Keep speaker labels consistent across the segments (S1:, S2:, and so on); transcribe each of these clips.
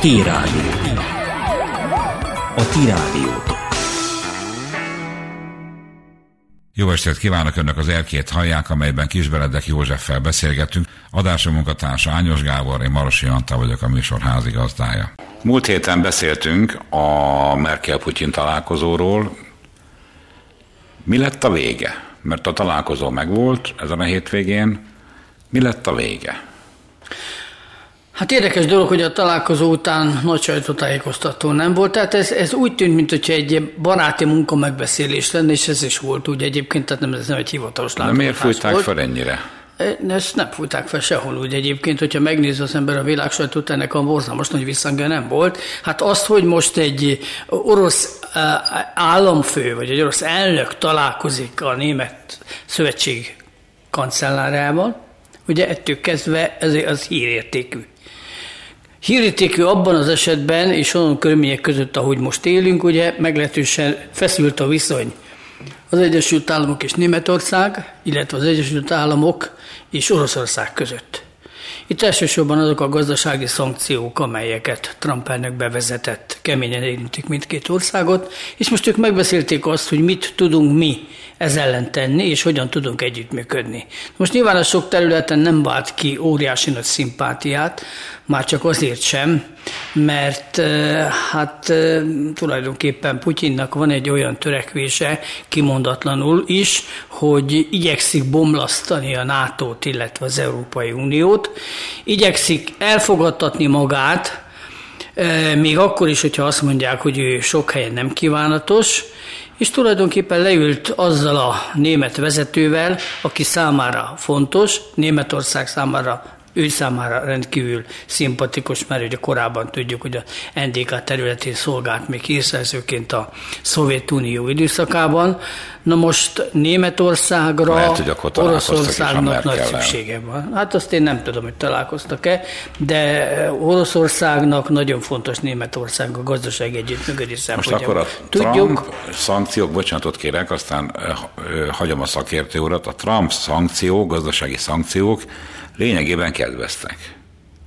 S1: Ti Rádió. A Ti Rádiótok.
S2: Jó estét kívánok, önök az Erkét hallják, amelyben Kisbeledek Józseffel beszélgetünk. Adásunk munkatársa Ányos Gábor, én Marosi Antal vagyok, a műsor házigazdája. Múlt héten beszéltünk a Merkel-Putyin találkozóról. Mi lett a vége? Mert a találkozó megvolt ezen a hétvégén. Mi lett a vége?
S3: Hát érdekes dolog, hogy a találkozó után nagy sajtótájékoztató nem volt, tehát ez úgy tűnt, mintha egy baráti munka megbeszélés lenne, és ez is volt úgy egyébként, tehát nem egy hivatalos látogatás.
S2: De miért fújták fel ennyire?
S3: Ezt nem fújták fel sehol úgy egyébként, hogyha megnézi az ember a világsajtót, ennek a borzalmas nagy visszhangja nem volt. Hát azt, hogy most egy orosz államfő, vagy egy orosz elnök találkozik a német szövetség kancellárjával, ugye ettől kezdve ez az hírértékű. Hírértékű abban az esetben, és olyan körülmények között, ahogy most élünk, ugye meglehetősen feszült a viszony az Egyesült Államok és Németország, illetve az Egyesült Államok és Oroszország között. Itt elsősorban azok a gazdasági szankciók, amelyeket Trump elnök bevezetett, keményen érintik mindkét országot, és most ők megbeszélték azt, hogy mit tudunk mi ez ellen tenni, és hogyan tudunk együttműködni. Most nyilván a sok területen nem vált ki óriási nagy szimpátiát, már csak azért sem, mert tulajdonképpen Putyinnak van egy olyan törekvése, kimondatlanul is, hogy igyekszik bomlasztani a NATO-t, illetve az Európai Uniót, igyekszik elfogadtatni magát, még akkor is, hogyha azt mondják, hogy ő sok helyen nem kívánatos, és tulajdonképpen leült azzal a német vezetővel, aki számára fontos, Németország számára, ő számára rendkívül szimpatikus, mert ugye korábban tudjuk, hogy a NDK területén szolgált még hírszerzőként a Szovjetunió időszakában. Na most Németországra,
S2: lehet,
S3: Oroszországnak nagy szüksége van. Hát azt én nem tudom, hogy találkoztak-e, de Oroszországnak nagyon fontos Németország a gazdasági együttműködés szempontjából.
S2: Most akkor a Trump szankciók, bocsánatot kérek, aztán hagyom a szakértő urat, a Trump szankciók, gazdasági szankciók lényegében kedveztek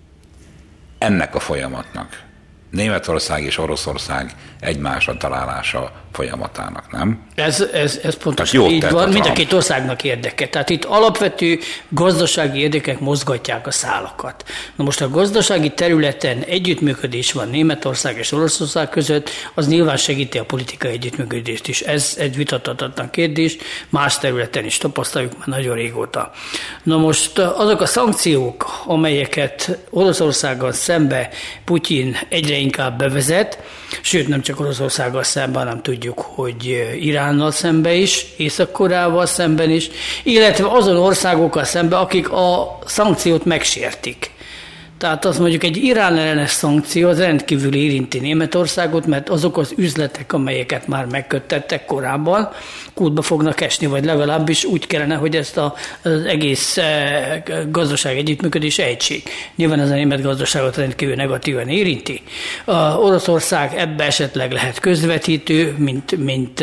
S2: ennek a folyamatnak. Németország és Oroszország egymásra találása folyamatának, nem?
S3: Ez pontosan így van, mind a két országnak érdeke. Tehát itt alapvető gazdasági érdekek mozgatják a szálakat. Na most a gazdasági területen együttműködés van Németország és Oroszország között, az nyilván segíti a politikai együttműködést is. Ez egy vitathatatlan kérdés, más területen is tapasztaljuk már nagyon régóta. Na most azok a szankciók, amelyeket Oroszországgal szembe Putyin egyre inkább bevezet, sőt nem csak Oroszországgal szemben, hanem tudjuk, hogy Iránnal szemben is, Észak-Koreával szemben is, illetve azon országokkal szemben, akik a szankciót megsértik. Tehát az mondjuk egy Irán ellenes szankció az rendkívül érinti Németországot, mert azok az üzletek, amelyeket már megköttettek korábban, kútba fognak esni, vagy legalábbis úgy kellene, hogy ezt az egész gazdaság együttműködés ejtsék. Nyilván ez a német gazdaságot rendkívül negatívan érinti. Oroszország ebbe esetleg lehet közvetítő, mint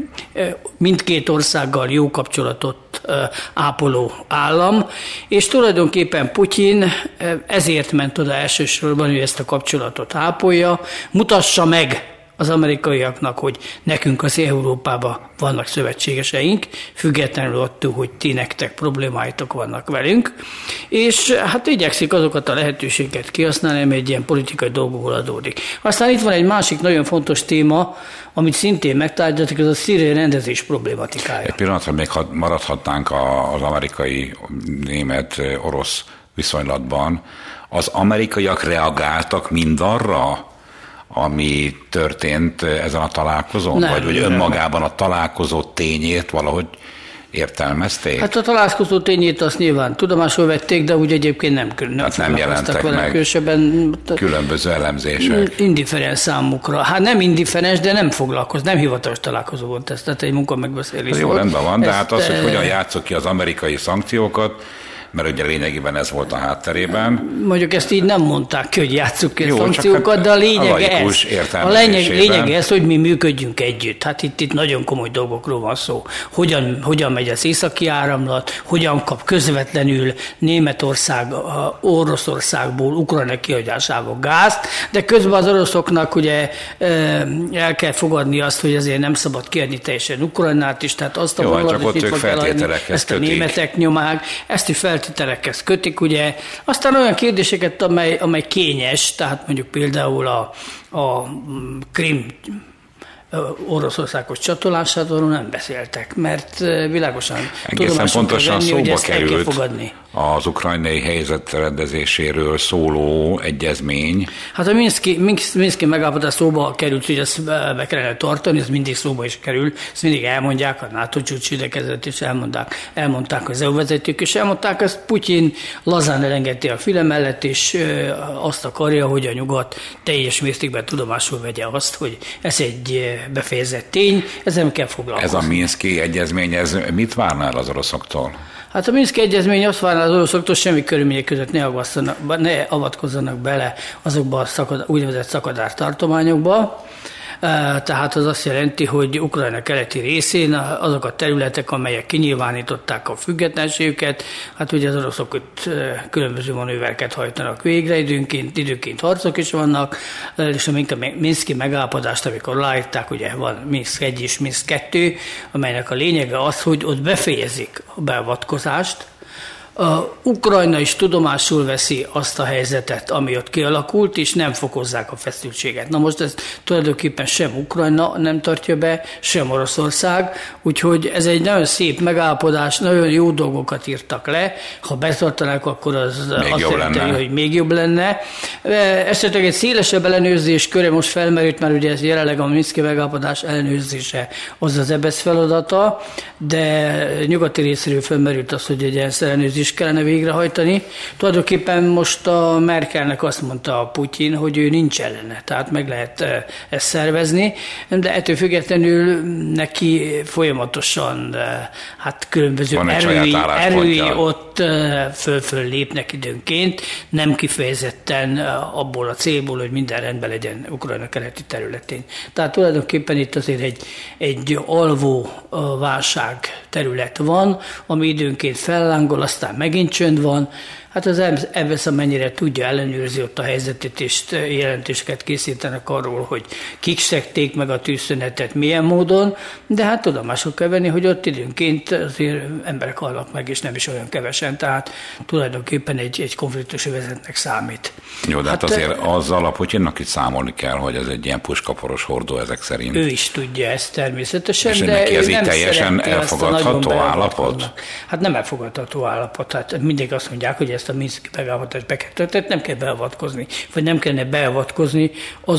S3: mindkét országgal jó kapcsolatot ápoló állam, és tulajdonképpen Putyin ezért ment oda elsősorban, hogy ezt a kapcsolatot ápolja, mutassa meg az amerikaiaknak, hogy nekünk az Európában vannak szövetségeseink, függetlenül attól, hogy ti nektek problémáitok vannak velünk, és hát igyekszik azokat a lehetőséget kihasználni, ami egy ilyen politikai dolgokból adódik. Aztán itt van egy másik nagyon fontos téma, amit szintén megtárgyaltak, ez a szíriai rendezés problématikája.
S2: Egy pillanatra még maradhatnánk az amerikai, német, orosz viszonylatban. Az amerikaiak reagáltak mindarra, ami történt ezen a találkozón? Vagy önmagában a találkozó tényét valahogy értelmezték? Hát
S3: a találkozó tényét azt nyilván tudomásul vették, de úgy egyébként nem
S2: jelentek meg különböző elemzések.
S3: Indifferens számukra. Hát nem indifferens, de nem nem hivatalos találkozó volt ez, tehát egy munka megbeszélés volt.
S2: Jó, rendben van, de hát az, hogy hogyan játsszuk ki az amerikai szankciókat, mert ugye lényegében ez volt a hátterében.
S3: Mondjuk ezt így nem mondták, hogy játsszuk ki a szankciókat, de a lényege ez, hogy mi működjünk együtt. Hát itt nagyon komoly dolgokról van szó. Hogyan megy az északi áramlat, hogyan kap közvetlenül Németország, Oroszországból, Ukrajna kihagyásából gázt, de közben az oroszoknak ugye el kell fogadni azt, hogy azért nem szabad kiadni teljesen Ukrajnát is, tehát azt a vonalat is fog eladni, ezt a németek nyomák, ezt is feltételekhez kötik, ugye. Aztán olyan kérdéseket, amely kényes, tehát mondjuk például a Krím Oroszországhoz csatolásáról nem beszéltek, mert világosan
S2: egészen pontosan szóba került az ukrajnai helyzet rendezéséről szóló egyezmény.
S3: Hát a Minszki megállapodás szóba került, hogy ezt be kellene tartani, ez mindig szóba is kerül, ezt mindig elmondják, a NATO csúcs idekezett is elmondták az EU vezetők, és elmondták, ezt Putyin lazán elengedte a füle mellett, és azt akarja, hogy a nyugat teljes mértékben tudomásul vegye azt, hogy ez egy befejezett tény, ezzel nem kell foglalkozni.
S2: Ez a Minszki egyezmény, ez mit várnál az oroszoktól?
S3: Hát a Minszki egyezmény azt várná az oroszoktól, semmi körülmények között ne avatkozzanak bele azokba a úgynevezett szakadártartományokba. Tehát az azt jelenti, hogy Ukrajna keleti részén azok a területek, amelyek kinyilvánították a függetlenségüket, hát ugye az oroszok ott különböző manővereket hajtanak végre, időnként harcok is vannak, és a Minszki megállapodást, amikor aláírták, ugye van Minszk 1 és Minszk 2, amelynek a lényege az, hogy ott befejezik a beavatkozást. Ukrajna is tudomásul veszi azt a helyzetet, ami ott kialakult, és nem fokozzák a feszültséget. Na most ez tulajdonképpen sem Ukrajna nem tartja be, sem Oroszország, úgyhogy ez egy nagyon szép megállapodás, nagyon jó dolgokat írtak le. Ha betartanák, akkor az azt jelenti, hogy még jobb lenne. Esetleg egy szélesebb ellenőrzés köre most felmerült, mert ugye ez jelenleg a Minszki megállapodás ellenőrzése az EBESZ feladata, de nyugati részéről felmerült az, hogy egy ilyen ellenőrzés kellene végrehajtani. Tulajdonképpen most a Merkelnek azt mondta a Putyin, hogy ő nincs ellene, tehát meg lehet ezt szervezni, de ettől függetlenül neki folyamatosan hát különböző erői ott föl lépnek időnként, nem kifejezetten abból a célból, hogy minden rendben legyen Ukrajna keleti területén. Tehát tulajdonképpen itt azért egy alvó válság terület van, ami időnként fellángol, aztán megint csönd van. Hát az EBESZ amennyire tudja, ellenőrzi ott a helyzetet, és jelentéseket készítenek arról, hogy kik szekték meg a tűzszünetet, milyen módon, de hát tudomásul kell venni, hogy ott időnként azért emberek halnak meg, és nem is olyan kevesen, tehát tulajdonképpen egy konfliktusú vezetnek számít.
S2: Jó, de hát azért azzal a Putyinnak itt számolni kell, hogy ez egy ilyen puskaporos hordó ezek szerint.
S3: Ő is tudja ezt természetesen,
S2: és
S3: de
S2: ez így teljesen elfogadható állapot?
S3: Hát nem elfogadható állapot, hát mindig azt mondják, hogy ezt a Minszki megállapodást be kell tölteni, nem kell beavatkozni, vagy nem kellene beavatkozni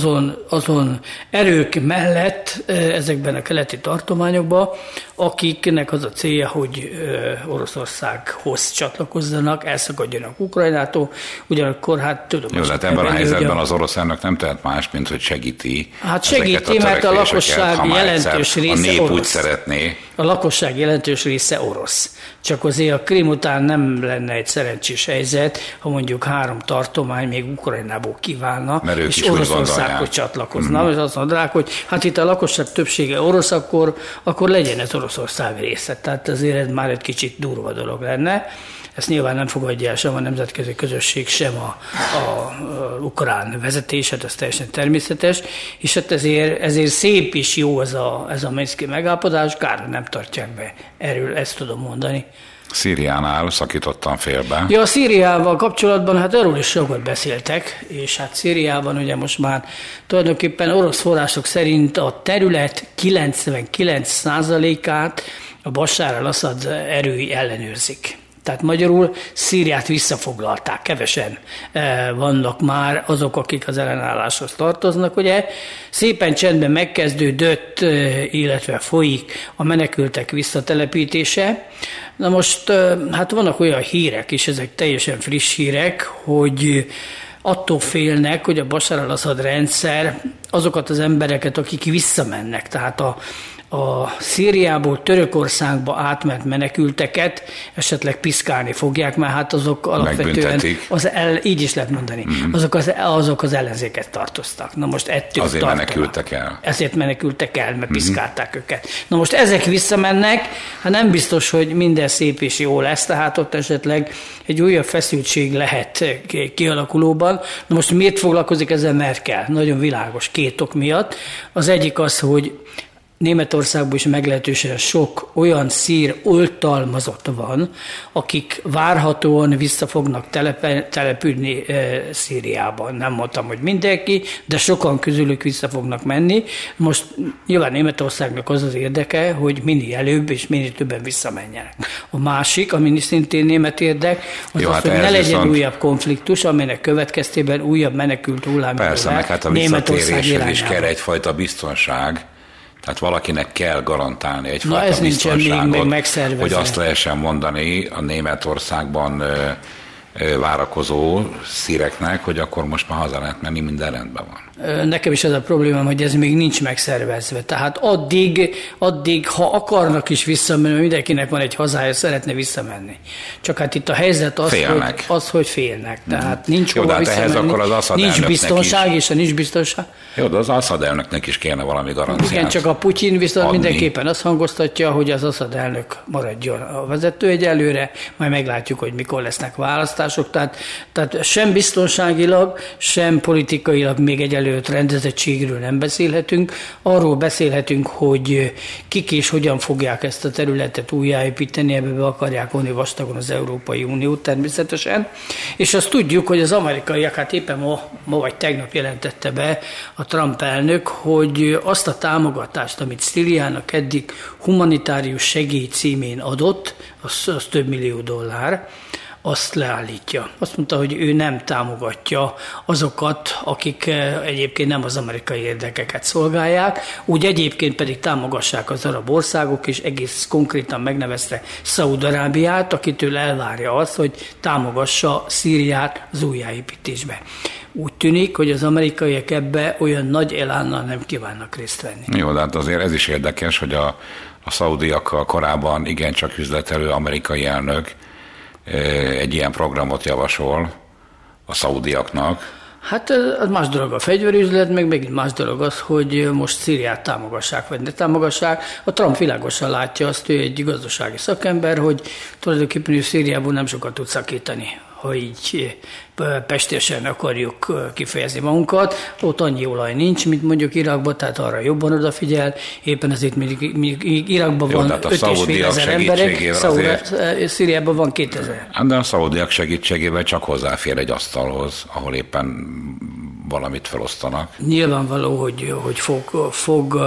S3: azon erők mellett ezekben a keleti tartományokban, akiknek az a célja, hogy Oroszországhoz csatlakozzanak, elszakadjanak Ukrajnától, ugyanakkor hát tudom.
S2: Jó, hát ebben a helyzetben az orosz elnök nem tehet más, mint hogy segíti.
S3: Hát segíti, mert a lakosság jelentős része
S2: a nép úgy szeretné.
S3: A lakosság jelentős része orosz. Csak azért a Krím után nem lenne egy szerencsés helyzet, ha mondjuk 3 tartomány még Ukrajnából kiválna, és Oroszországhoz csatlakozna. És azt mondanák, hogy hát itt a lakosság többsége orosz, akkor legyen ez Oroszország része. Tehát azért ez már egy kicsit durva dolog lenne. Ezt nyilván nem fogadja el sem a nemzetközi közösség, sem a ukrán vezetés, hát ez teljesen természetes, és hát ezért szép és jó ez a Minszki megállapodás, kár, nem tartják be. Erről ezt tudom mondani.
S2: Szíriánál szakítottam félbe.
S3: Ja, a Szíriával kapcsolatban hát erről is sokat beszéltek, és hát Szíriában ugye most már tulajdonképpen orosz források szerint a terület 99%-át a Bashar al-Assad erői ellenőrzik. Tehát magyarul Szíriát visszafoglalták, kevesen vannak már azok, akik az ellenálláshoz tartoznak. Ugye szépen csendben megkezdődött, illetve folyik a menekültek visszatelepítése. Na most hát vannak olyan hírek, és ezek teljesen friss hírek, hogy attól félnek, hogy a Bashar al-Assad rendszer azokat az embereket, akik visszamennek, tehát a Szíriából Törökországba átment menekülteket esetleg piszkálni fogják, mert hát azok alapvetően, így is lehet mondani, azok az ellenzéket tartoztak. Na most ettől
S2: azért menekültek el.
S3: Ezért menekültek el, mert piszkálták őket. Na most ezek visszamennek, hát nem biztos, hogy minden szép és jó lesz, tehát ott esetleg egy újabb feszültség lehet kialakulóban. Na most miért foglalkozik ezzel Merkel? Nagyon világos, 2 ok miatt. Az egyik az, hogy Németországban is meglehetősen sok olyan szír oltalmazott van, akik várhatóan vissza fognak települni Szíriában. Nem mondtam, hogy mindenki, de sokan közülük vissza fognak menni. Most nyilván Németországnak az érdeke, hogy minél előbb és minél többen visszamenjenek. A másik, ami szintén német érdek, az az, hogy ne legyen újabb konfliktus, amelynek következtében újabb menekült hullám.
S2: Persze, meg hát a visszatéréshez is kell egyfajta biztonság. Tehát valakinek kell garantálni egyfajta biztonságot, hogy azt lehessen mondani a Németországban várakozó szíreknek, hogy akkor most már haza lehet menni, minden rendben van.
S3: Nekem is ez a problémám, hogy ez még nincs megszervezve. Tehát addig ha akarnak is visszamenni, mindenkinek van egy hazája, szeretne visszamenni. Csak hát itt a helyzet az, hogy félnek. Tehát nincs hova visszamenni, nincs biztonság, és ha nincs biztonság.
S2: Jó, de az Assad elnöknek is kéne valami garanciát.
S3: Igen, csak a Putyin viszont mindenképpen azt hangoztatja, hogy az Assad elnök maradjon a vezető egyelőre, majd meglátjuk, hogy mikor lesznek választások. Tehát sem biztonságilag, sem politikailag még egyelőre rendezettségről nem beszélhetünk. Arról beszélhetünk, hogy kik és hogyan fogják ezt a területet újjáépíteni, ebbe be akarják vonni vastagon az Európai Uniót természetesen. És azt tudjuk, hogy az amerikaiak, hát éppen ma vagy tegnap jelentette be a Trump elnök, hogy azt a támogatást, amit Szíriának eddig humanitárius segély címén adott, az több millió dollár, azt leállítja. Azt mondta, hogy ő nem támogatja azokat, akik egyébként nem az amerikai érdekeket szolgálják, úgy egyébként pedig támogassák az arab országok, és egész konkrétan megnevezte Szaúd-Arábiát, akitől elvárja azt, hogy támogassa Szíriát az újjáépítésbe. Úgy tűnik, hogy az amerikaiak ebbe olyan nagy elánnal nem kívánnak részt venni.
S2: Jó, de hát azért ez is érdekes, hogy a szaudiakkal korábban igencsak üzletelő amerikai elnök egy ilyen programot javasol a szaudiaknak.
S3: Hát az más dolog a fegyverüzlet, meg megint más dolog az, hogy most Szíriát támogassák, vagy ne támogassák. A Trump világosan látja azt, ő egy gazdasági szakember, hogy tulajdonképpen Szíriából nem sokat tud szakítani, ha így pestésen akarjuk kifejezni magunkat. Ott annyi olaj nincs, mint mondjuk Irakban, tehát arra jobban odafigyel. Éppen ezért még Irakban van 5,5 ezer emberek, Szíriában van 2000.
S2: De a szaudiak segítségével csak hozzáfér egy asztalhoz, ahol éppen valamit felosztanak.
S3: Nyilvánvaló, hogy fog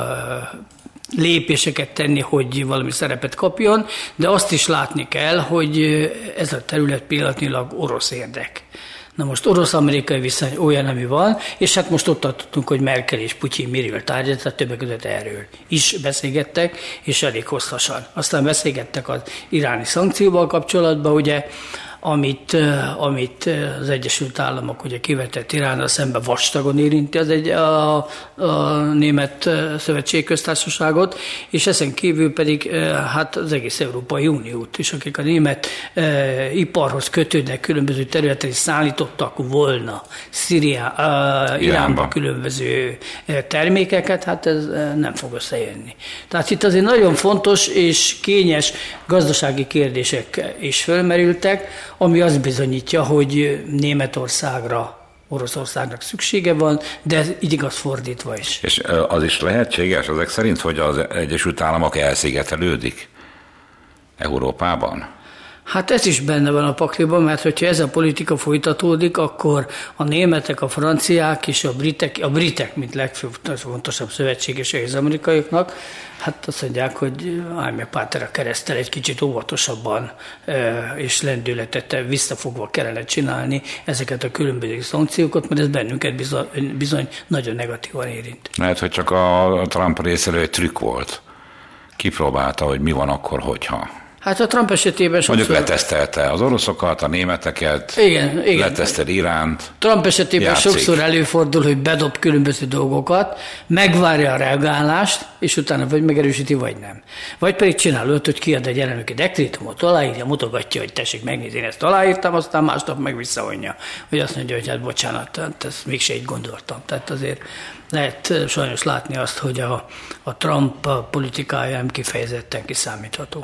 S3: lépéseket tenni, hogy valami szerepet kapjon, de azt is látni kell, hogy ez a terület pillanatnyilag orosz érdek. Na most orosz-amerikai viszony olyan, ami van, és hát most ott tartottunk, hogy Merkel és Putyin miről tárgyalt, tehát többek között erről is beszélgettek, és elég hosszasan. Aztán beszélgettek az iráni szankcióval kapcsolatban, ugye, amit az Egyesült Államok ugye kivetett Iránnal szemben vastagon érinti a Német Szövetségköztársaságot, és ezen kívül pedig hát az egész Európai Uniót is, akik a német iparhoz kötődnek, különböző területen szállítottak volna Iránba különböző termékeket, hát ez nem fog összejönni. Tehát itt azért nagyon fontos és kényes gazdasági kérdések is fölmerültek, ami azt bizonyítja, hogy Németországra, Oroszországnak szüksége van, de ez így igaz fordítva is.
S2: És az is lehetséges ezek szerint, hogy az Egyesült Államok elszigetelődik Európában?
S3: Hát ez is benne van a pakliban, mert hogyha ez a politika folytatódik, akkor a németek, a franciák és a britek, mint legfontosabb szövetségesek az amerikaiaknak, hát azt mondják, hogy állj meg Páter a kereszttel, egy kicsit óvatosabban és lendületet visszafogva kellene csinálni ezeket a különböző szankciókat, mert ez bennünket bizony nagyon negatívan érint.
S2: Lehet, hogy csak a Trump részéről egy trükk volt. Kipróbálta, hogy mi van akkor, hogyha.
S3: Hát a Trump esetében sokszor...
S2: Mondjuk letesztelte az oroszokat, a németeket,
S3: igen.
S2: letesztel Iránt.
S3: Trump esetében sokszor előfordul, hogy bedob különböző dolgokat, megvárja a reagálást, és utána vagy megerősíti, vagy nem. Vagy pedig csinál olyat, hogy kiad egy elnöki dekrétumot, aláírja, mutogatja, hogy tessék megnézni, én ezt aláírtam, aztán másnap meg visszavonja. Hogy azt mondja, hogy hát bocsánat, ezt mégse így gondoltam. Tehát azért lehet sajnos látni azt, hogy a Trump politikája nem kifejezetten kiszámítható.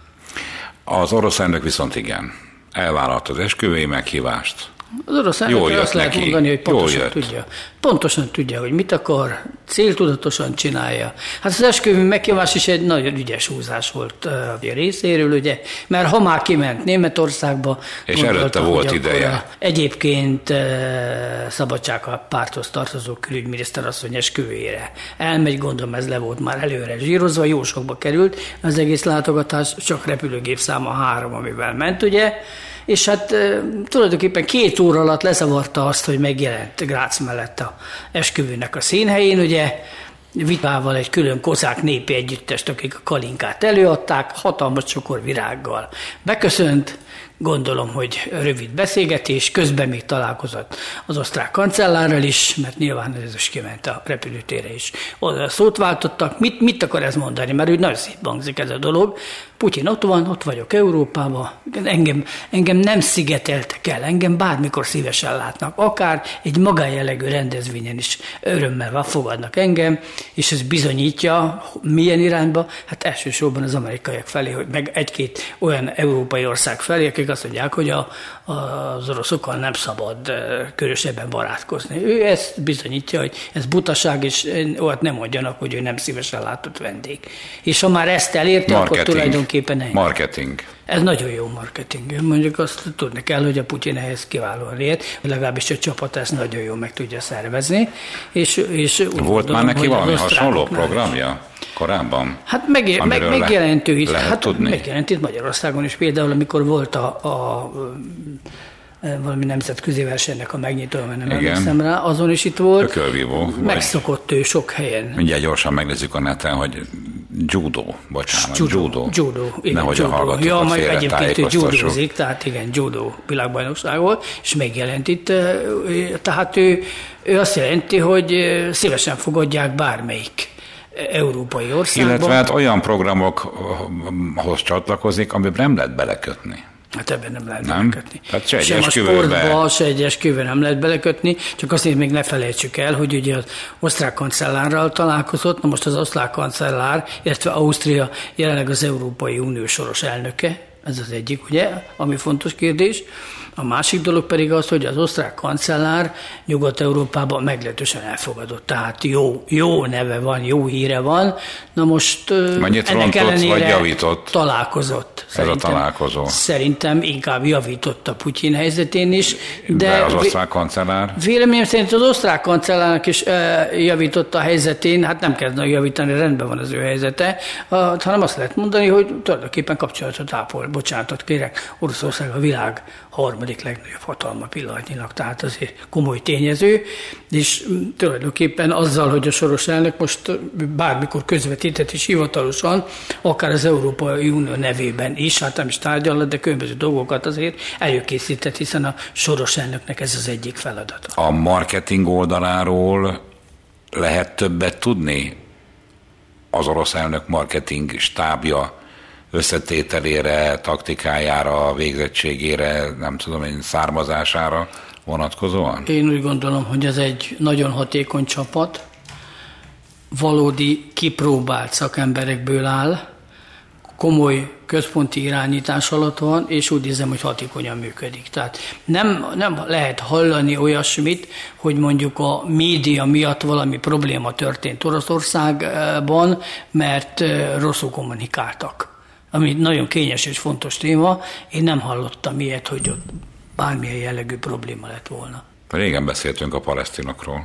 S2: Az orosz elnök viszont igen, elvállalta az esküvői meghívást.
S3: Az orosz elnök azt lehet mondani, hogy pontosan tudja, hogy mit akar, céltudatosan csinálja. Hát az esküvő meghívás is egy nagyon ügyes húzás volt a részéről, ugye, mert ha már kiment Németországba,
S2: és előtte volt ideje.
S3: Egyébként Szabadságpárthoz tartozó külügyminiszter asszony esküvőjére elmegy, gondolom ez le volt már előre zsírozva, jó sokba került az egész látogatás, csak repülőgép száma 3, amivel ment, ugye, és hát tulajdonképpen 2 óra alatt lezavarta azt, hogy megjelent Grác mellett a esküvőnek a színhelyén, ugye, vitával egy külön kozák népi együttest, akik a Kalinkát előadták, hatalmas csokor virággal beköszönt, gondolom, hogy rövid beszélgetés, közben még találkozott az osztrák kancellárral is, mert nyilván ez is kiment a repülőtérre is. Oda szót váltottak. Mit akar ez mondani? Mert úgy nagyon szép hangzik ez a dolog. Putyin ott van, ott vagyok Európában, engem nem szigeteltek el, engem bármikor szívesen látnak, akár egy magánjellegű rendezvényen is örömmel fogadnak engem, és ez bizonyítja, milyen irányba, hát elsősorban az amerikaiak felé, hogy meg 1-2 olyan európai ország felé, akik azt mondják, hogy az oroszokkal nem szabad körösebben barátkozni. Ő ezt bizonyítja, hogy ez butaság, és olyat nem mondjanak, hogy ő nem szívesen látott vendég. És ha már ezt elérte, akkor tulajdonképpen ennyi.
S2: Marketing.
S3: Ez nagyon jó marketing. Mondjuk azt tudni kell, hogy a Putyin ehhez kiválóan ért, legalábbis a csapat ezt nagyon jól meg tudja szervezni. És
S2: volt gondolom, már neki valami hasonló programja korábban?
S3: Hát megjelent ő megjelent itt Magyarországon is, például amikor volt valami nemzetközi versenynek a megnyitója, mert nem emlékszem rá, azon is itt volt.
S2: Ökölvívó.
S3: Megszokott ő sok helyen.
S2: Mindjárt gyorsan megnézzük a neten, hogy judo.
S3: Nehogy
S2: a hallgatókat
S3: ja, majd egyébként ő judózik, tehát igen, judo világbajnokság volt, és megjelent itt. Tehát ő azt jelenti, hogy szívesen fogadják bármelyik európai országban.
S2: Illetve hát olyan programokhoz csatlakozik, amiben nem lehet belekötni.
S3: Hát ebben nem lehet belekötni.
S2: Tehát
S3: sem a sportba, se egy esküvőbe nem lehet belekötni, csak azt még ne felejtsük el, hogy ugye az osztrák kancellárral találkozott, na most az osztrák kancellár, illetve Ausztria jelenleg az Európai Unió soros elnöke, ez az egyik, ugye, ami fontos kérdés. A másik dolog pedig az, hogy az osztrák kancellár Nyugat-Európában meglehetősen elfogadott. Tehát jó neve van, jó híre van. Na most ennek ellenére találkozott.
S2: Ez a találkozó.
S3: Szerintem inkább javított a Putyin helyzetén is.
S2: De az osztrák kancellár?
S3: Véleményem szerint az osztrák kancellárnak is javított a helyzetén. Hát nem kell javítani, rendben van az ő helyzete, hanem azt lehet mondani, hogy tulajdonképpen kapcsolatot ápol. Bocsánatot kérek, Oroszország a világ harmadik legnagyobb hatalma pillanatnyilag, tehát azért komoly tényező, és tulajdonképpen azzal, hogy a soros elnök most bármikor közvetített is hivatalosan, akár az Európai Unió nevében is, hát nem is tárgyalhat, de különböző dolgokat azért előkészített, hiszen a soros elnöknek ez az egyik feladata.
S2: A marketing oldaláról lehet többet tudni? Az orosz elnök marketing stábja összetételére, taktikájára, végzettségére, nem tudom én, származására vonatkozóan?
S3: Én úgy gondolom, hogy ez egy nagyon hatékony csapat, valódi kipróbált szakemberekből áll, komoly központi irányítás alatt van, és úgy érzem, hogy hatékonyan működik. Tehát nem lehet hallani olyasmit, hogy mondjuk a média miatt valami probléma történt Oroszországban, mert rosszul kommunikáltak. Ami nagyon kényes és fontos téma, én nem hallottam ilyet, hogy ott bármilyen jellegű probléma lett volna.
S2: Régen beszéltünk a palesztinokról.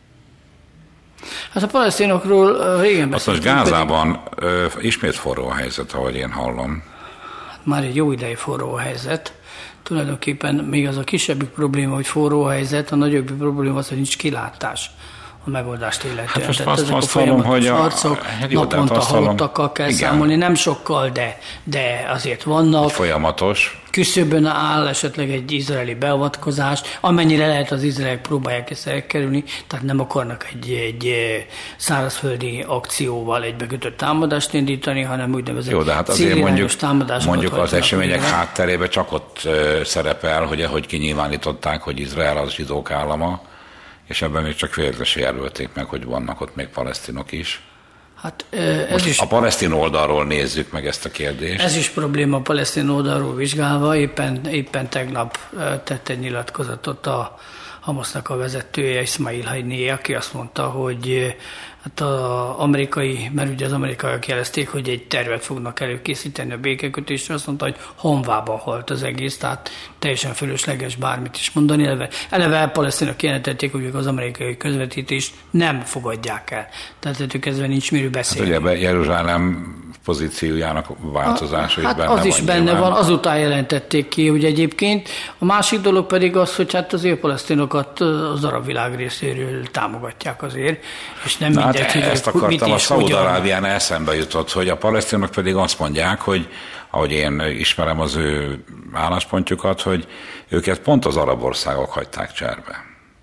S3: Hát a palesztinokról régen beszéltünk.
S2: Azt most Gázában ismét forró a helyzet, ahogy én hallom.
S3: Hát már egy jó ideje forró a helyzet. Tulajdonképpen még az a kisebbik probléma, hogy forró a helyzet, a nagyobbik probléma az, hogy nincs kilátás megoldást illetően.
S2: Hát most
S3: tehát
S2: azt hallom, hogy
S3: harcok, naponta halottakkal kell számolni, nem sokkal, de azért vannak.
S2: Folyamatos.
S3: Küszöbön áll esetleg egy izraeli beavatkozás, amennyire lehet az izraelek próbálják ezt elkerülni, tehát nem akarnak egy szárazföldi akcióval egybekötött támadást indítani, hanem úgynevezett
S2: jó, de hát azért mondjuk az események hátterében csak ott szerepel, hogy ahogy kinyilvánították, hogy Izrael az zsidók állama, és ebben még csak félre jelölték meg, hogy vannak ott még palesztinok is.
S3: Hát,
S2: a palesztin oldalról nézzük meg ezt a kérdést.
S3: Ez is probléma a palesztin oldalról vizsgálva. Éppen tegnap tett egy nyilatkozatot a Hamasznak a vezetője, Ismail Haniyeh, aki azt mondta, hogy hát mert ugye az amerikaiak jelezték, hogy egy tervet fognak előkészíteni a békekötésre, azt mondta, hogy honvába halt az egész, tehát teljesen fölösleges bármit is mondani. Eleve a palesztinok jelentették, hogy az amerikai közvetítést nem fogadják el. Tehát ettől kezdve nincs miről beszélni.
S2: Hát ugye Jeruzsálem pozíciójának változása is benne van.
S3: Az is benne van, azután jelentették ki, hogy egyébként. A másik dolog pedig az, hogy hát azért palesztinokat az arab világ részéről támogatják azért, és nem mindegy, hogy
S2: ezt akartam, a Szaúd-Arábián eszembe jutott, hogy a palesztinok pedig azt mondják, hogy ahogy én ismerem az ő álláspontjukat, hogy őket pont az arab országok hagyták cserbe.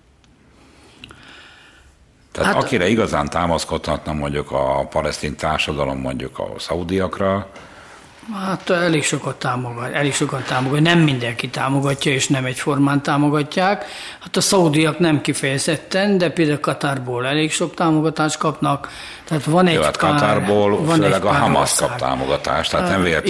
S2: Tehát hát, akire igazán támaszkodhatna mondjuk a palesztin társadalom mondjuk a szaudiakra.
S3: Hát elég sokat támogat. Nem mindenki támogatja, és nem egyformán támogatják. Hát a szaudiak nem kifejezetten, de például Katarból elég sok támogatást kapnak. Tehát van egy
S2: hát Katarból főleg a Hamas kap támogatást, tehát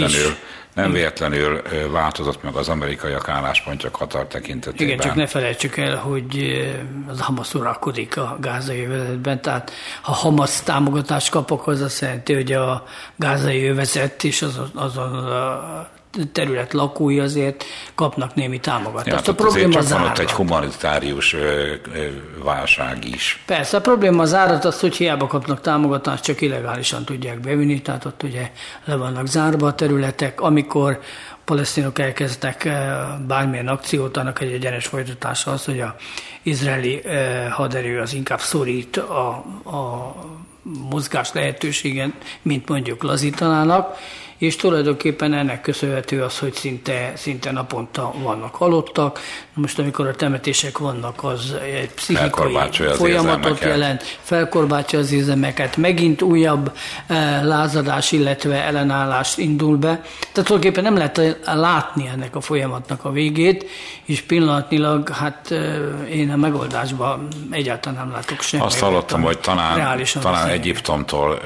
S2: nem véletlenül változott meg az amerikaiak álláspontja Katar tekintetében.
S3: Igen, csak ne felejtsük el, hogy az Hamas uralkodik a gázai övezetben, tehát ha Hamas támogatást kap, akkor az azt jelenti, hogy a gázai övezet és azon a terület lakói azért kapnak némi támogatást.
S2: Ja, a probléma az árat. Egy humanitárius válság is.
S3: Persze, a probléma az árat az, hogy hiába kapnak támogatást, csak illegálisan tudják bevinni, tehát ott ugye le vannak zárva a területek. Amikor palesztinok elkezdtek bármilyen akciót, annak egy egyenes folytatása az, hogy az izraeli haderő az inkább szorít a mozgás lehetőségen, mint mondjuk lazítanának, és tulajdonképpen ennek köszönhető az, hogy szinte naponta vannak halottak. Most amikor a temetések vannak, az egy pszichikai folyamatot jelent, felkorbácsolja az érzemeket, megint újabb lázadás, illetve ellenállás indul be. Tehát tulajdonképpen nem lehet látni ennek a folyamatnak a végét, és pillanatnyilag hát én a megoldásban egyáltalán nem látok semmit.
S2: Azt hallottam, hogy talán Egyiptomtól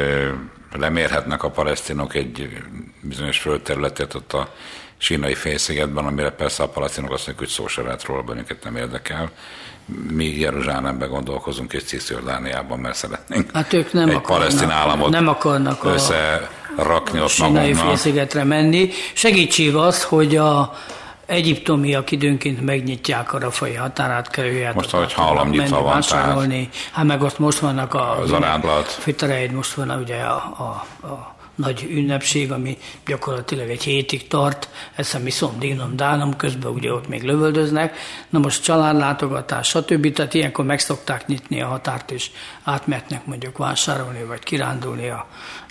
S2: lemérhetnek a palesztinok egy bizonyos földterületet ott a sínai félszigetben, amire persze a palesztinok azt mondják, hogy szó se lehet róla, bennünket nem érdekel. Mi Jeruzsálemben gondolkozunk és Cisjordániában, mert szeretnénk
S3: ők nem
S2: egy palesztin államot
S3: nem akarnak
S2: összerakni ott
S3: magunknak. A sínai félszigetre menni. Segítség az, hogy a egyiptomiak időnként megnyitják a rafai határátkelőjét.
S2: Most, ahogy hallom, nyitva van,
S3: vásárolni. Hát meg ott most vannak
S2: az arándlat.
S3: Fitareid, most van ugye a nagy ünnepség, ami gyakorlatilag egy hétig tart, eszem viszont dínom, dánom, közben ugye ott még lövöldöznek. Na most családlátogatás, stb. Tehát ilyenkor meg szokták nyitni a határt, és átmehetnek mondjuk vásárolni, vagy kirándulni a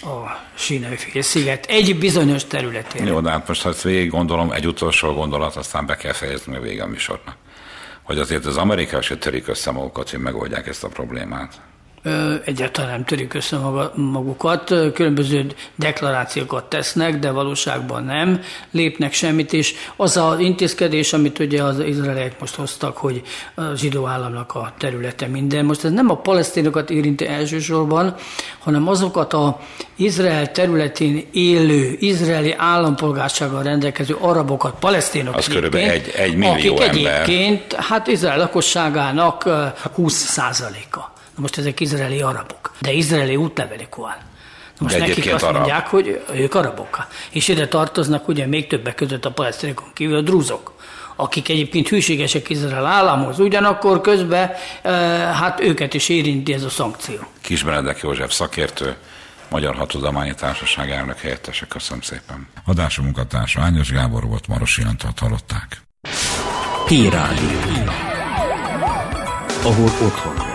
S3: sínai félsziget egy bizonyos területén.
S2: Jó, de hát most ha ezt végig gondolom, egy utolsó gondolat, aztán be kell fejezni a vége a műsornak. Hogy azért az amerikai se törik össze magukat, hogy megoldják ezt a problémát.
S3: Egyáltalán nem törik össze magukat, különböző deklarációkat tesznek, de valóságban nem lépnek semmit, és az az intézkedés, amit ugye az izraeliek most hoztak, hogy a zsidó államnak a területe minden. Most ez nem a palesztinokat érinti elsősorban, hanem azokat az Izrael területén élő, izraeli állampolgársággal rendelkező arabokat, palesztinok
S2: az körülbelül egy millió
S3: akik
S2: ember.
S3: Egyébként hát Izrael lakosságának 20%-a. Most ezek izraeli arabok, de izraeli útlevelük van. Most nekik azt mondják, hogy ők arabok. És ide tartoznak ugye még többek között a palesztinokon kívül a drúzok, akik egyébként hűségesek Izrael államhoz. Ugyanakkor közben hát őket is érinti ez a szankció.
S2: Kis Benedek József szakértő, Magyar Hadtudományi Társaság elnök helyettese. Köszönöm szépen. Adásunk munkatársa Ányos Gábor volt, Marosi Antalt hallották.
S1: Hírádió. Ahol otthon.